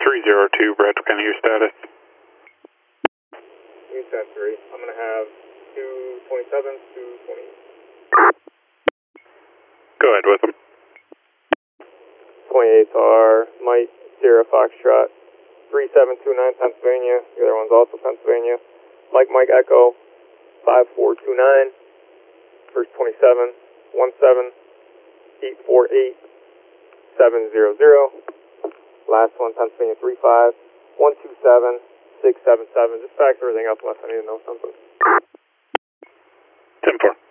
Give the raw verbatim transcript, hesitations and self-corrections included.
three zero two, Brad, what kind of your status? You said three. I'm going to have two twenty-seven, two twenty. Go ahead with them. twenty-eights are Mike, Sierra Foxtrot, three seven two nine Pennsylvania. The other one's also Pennsylvania. Mike, Mike, Echo, five four two nine. First twenty-seven, one seven, eight four eight, seven zero zero. Last one, Pennsylvania, three five, one two seven, six seven seven. Just fax everything else unless I need to know something. ten four.